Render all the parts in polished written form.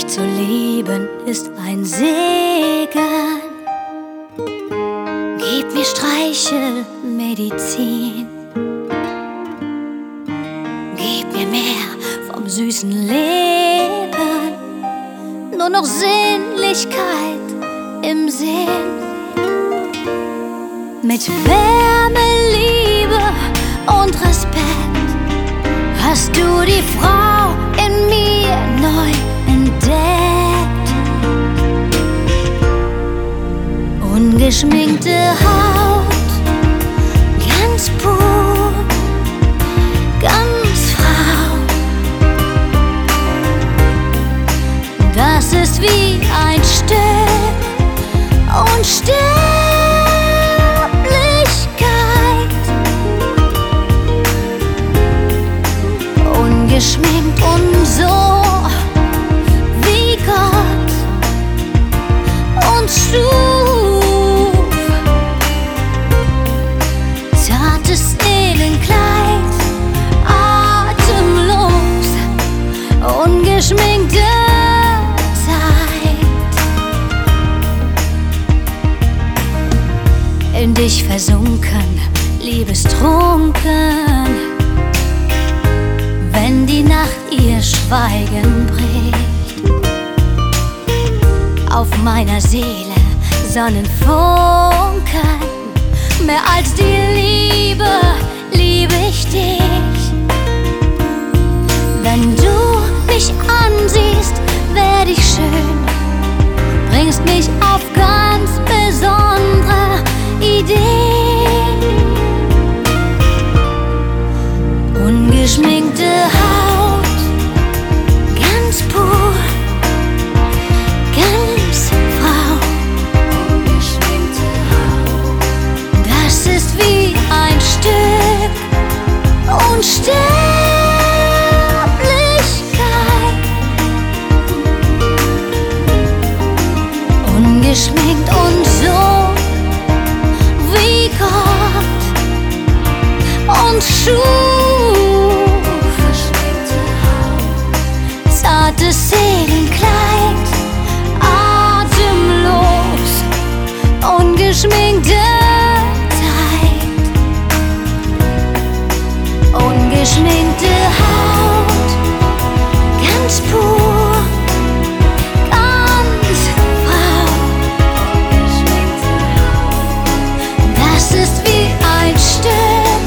zu lieben ist ein Segen. Gib mir Streichelmedizin. Gib mir mehr vom süßen Leben. Nur noch Sinnlichkeit im Sinn. Mit Wärme, Liebe und Respekt hast du die Frau in mir neu entdeckt. Ungeschminkte Haut, ganz pur, ganz Frau. Das ist wie ein Stück Unsterblichkeit. Ungeschminkt und so wie Gott uns schuf. Zartes Seelenkleid, atemlos, ungeschminkte Zeit. In dich versunken, liebestrunken, wenn die Nacht ihr Schweigen bricht. Auf meiner Seele Sonnenfunken, mehr als die Liebe liebe ich dich. Wenn du mich ansiehst, werd ich schön, bringst mich auf ganz besondere Ideen. Ungeschminkte Haut, ganz pur, ganz Frau. Ungeschminkte Haut, das ist wie ein Stück Unsterblichkeit. Ungeschminkt und so wie Gott uns schuf. Zartes Seelenkleid, atemlos, ungeschminkte Zeit. Ungeschminkte Haut, ganz pur, ganz Frau. Das ist wie ein Stück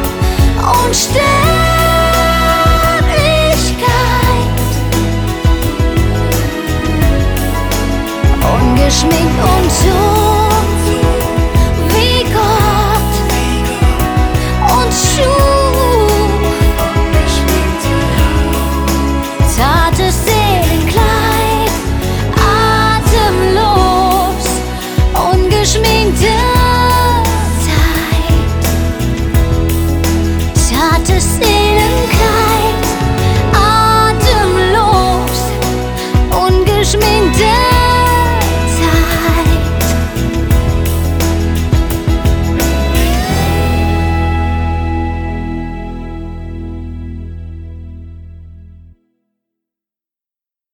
Unsterblichkeit. Ungeschminkt und so